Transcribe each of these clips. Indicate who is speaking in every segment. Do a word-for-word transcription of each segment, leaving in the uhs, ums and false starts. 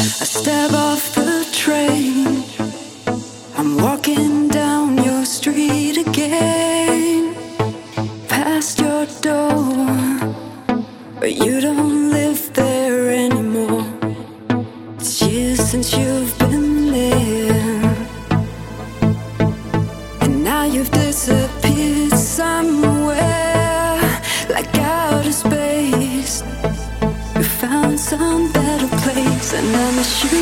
Speaker 1: I step off the train. I'm walking down your street again, past your door, but you don't live there anymore. It's years since you've been there, and now you've disappeared somewhere, like outer space. You found some better place, and I miss you.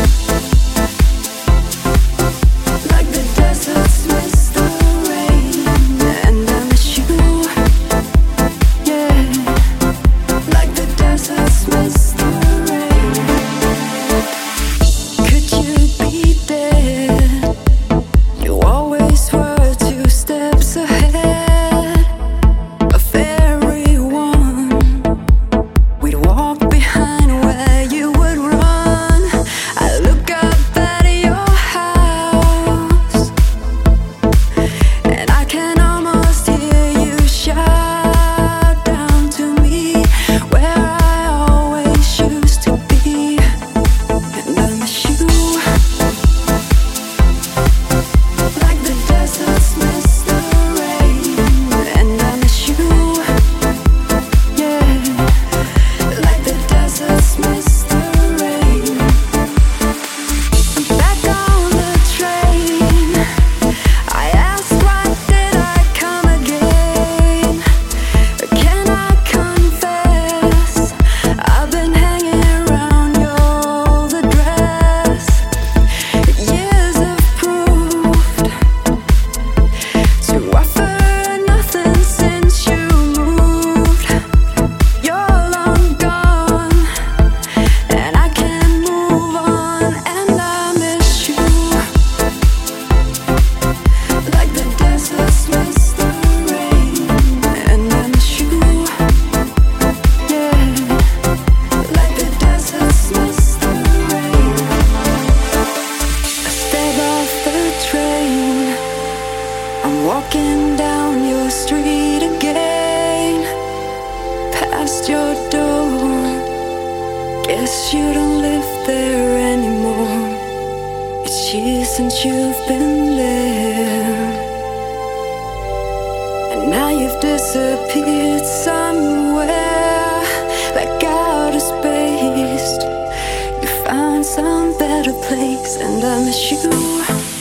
Speaker 1: Walking down your street again, past your door. Guess you don't live there anymore. It's years since you've been there, and now you've disappeared somewhere, like outer space. You found some better place, and I miss you.